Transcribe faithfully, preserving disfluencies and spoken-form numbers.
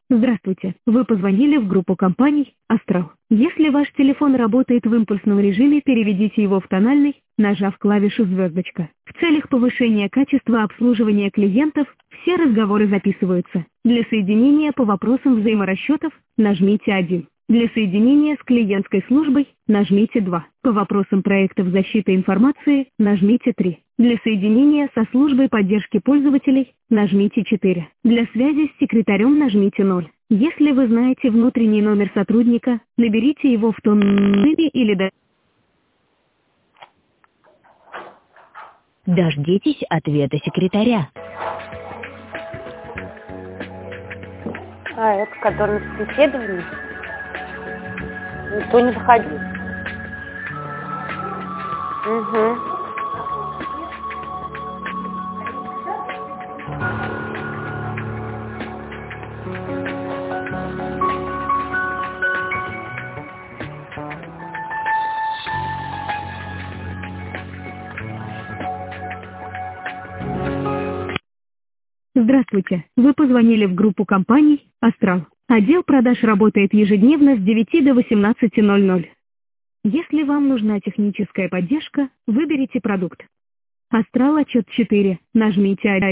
Здравствуйте. Вы позвонили в группу компаний «Астрал». Если ваш телефон работает в импульсном режиме, переведите его в тональный, нажав клавишу «звездочка». В целях повышения качества обслуживания клиентов все разговоры записываются. Для соединения по вопросам взаиморасчетов нажмите один. Для соединения с клиентской службой нажмите два. По вопросам проектов защиты информации нажмите три. Для соединения со службой поддержки пользователей нажмите четыре. Для связи с секретарем нажмите ноль. Если вы знаете внутренний номер сотрудника, наберите его в том номере или до... Дождитесь ответа секретаря. А, это который на собеседовании? Никто не заходил. Угу. Здравствуйте. Вы позвонили в группу компаний «Астрал». Отдел продаж работает ежедневно с девяти до восемнадцати ноль-ноль. Если вам нужна техническая поддержка, выберите продукт. «Астрал» отчет четыре. Нажмите один.